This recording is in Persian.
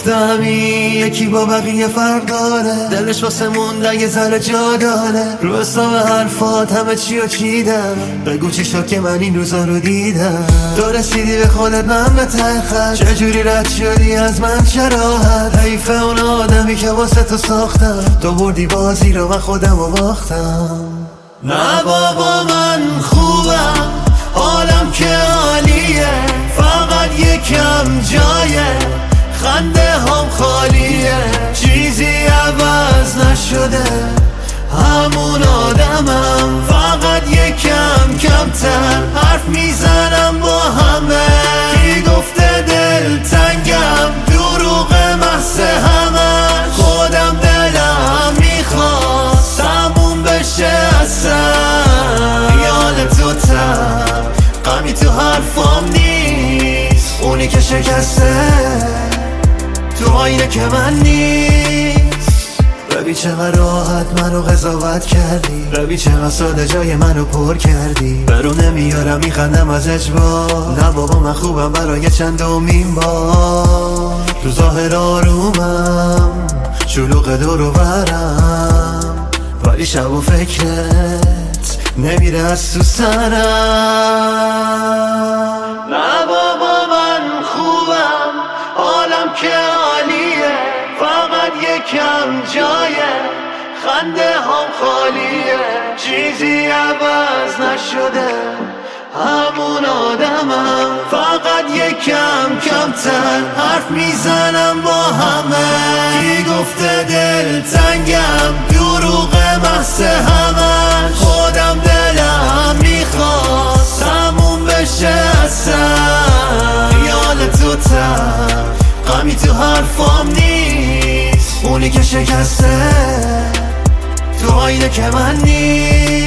گفتم این یکی با بقیه فرق داره، دلش واسه موندن یه ذره جا داره. رو حساب حرفات همه چی رو چیدم، بگو چی شد که من این روزا رو دیدم. تو رسیدی به خودت من به ته خط، چجوری رد شدی از من چه راحت. حیف اون آدمی که واسه تو ساختم، تو بردی بازی رو من خودم رو باختم. نه بابا من خوبم، حالم که عالیه، فقط یکم جایه، خنده هم خالیه، چیزی عوض نشده، همون آدمم، فقط یکم کمتر حرف میزنم با همه. کی گفته دل تنگم، دروغ محض همه، خودم دلم میخواست تموم بشه اصلا. خیال تو تر، غمی تو حرفام نیست، اونی که شکسته تو آینه که من نیست. ببین چقدر راحت منو قضاوت کردی، ببین چقدر ساده جای منو پر کردی. برو نمیارم میخندم از اجبار، نه بابا من خوبم برای چندمین بار. تو ظاهر آرومم، شلوغ دور و برم، ولی شب و فکرت نمیره از تو سرم. نه بابا من خوبم، حالم که عالیه، فقط یکم جایه، خنده هم خالیه، چیزی عوض نشده، همون آدمم، فقط یکم کمتر حرف میزنم با همه. کی گفته دل تنگم، دروغ محض همه، خودم دلم میخواست تموم بشه اصلا. خیال تو تر، غمی تو حرفام نیست، اونی که شکسته تو آینه که من نیست.